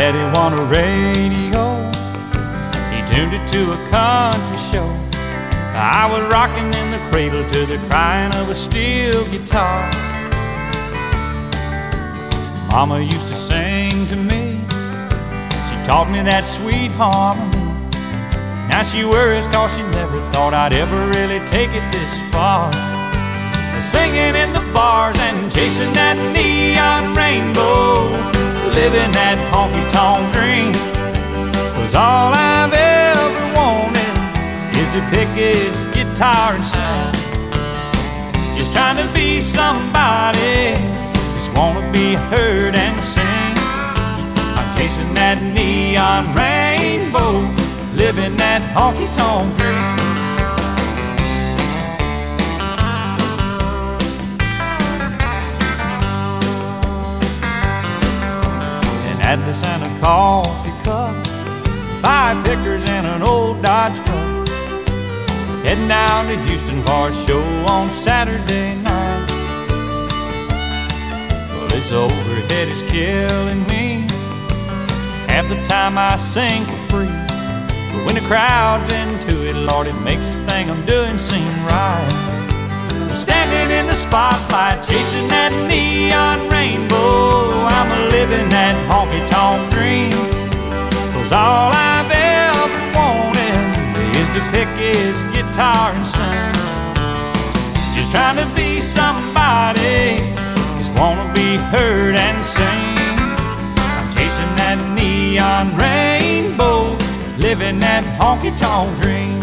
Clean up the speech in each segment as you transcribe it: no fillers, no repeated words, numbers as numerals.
Daddy won a radio, he tuned it to a country show. I was rocking in the cradle to the crying of a steel guitar. Mama used to sing to me, she taught me that sweet harmony. Now she worries cause she never thought I'd ever really take it this far. Singing in the bars and chasing that neon rainbow, living that honky-tonk dream. 'Cause all I've ever wanted is to pick his guitar and sing. Just trying to be somebody, just wanna be heard and sing. I'm chasing that neon rainbow, living that honky-tonk dream. An atlas and a coffee cup, 5 pickers and an old Dodge truck, heading down to Houston for a show on Saturday night. Well, this overhead is killing me. Half the time I sing for free, but when the crowd's into it, Lord, it makes this thing I'm doing seem right. Standing in the spotlight, chasing that neon rainbow, I'm living that honky-tonk dream. 'Cause all I've ever wanted is to pick his guitar and sing. Just trying to be somebody, just wanna be heard and sing. I'm chasing that neon rainbow, living that honky-tonk dream.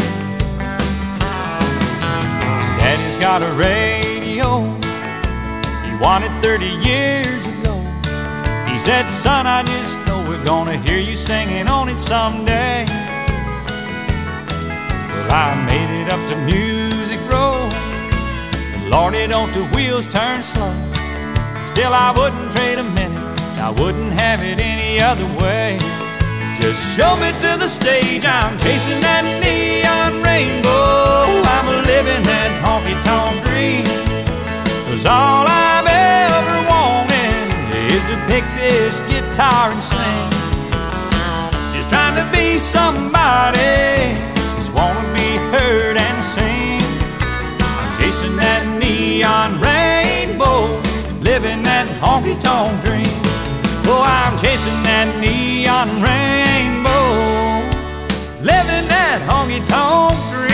Daddy's got a radio, he won it 30 years ago. He said, son, I just know we're gonna hear you singing on it someday. Well, I made it up to Music Row, but Lordy, don't the wheels turn slow. Still, I wouldn't trade a minute, I wouldn't have it any other way. Just show me to the stage, I'm chasing that neon rainbow, I'm living that honky-tonk dream. 'Cause all I've ever wanted is to pick this guitar and sing. Just trying to be somebody, just wanna be heard and sing. I'm chasing that neon rainbow, living that honky-tonk dream. Oh, I'm chasing that neon rainbow, living that honky-tonk dream.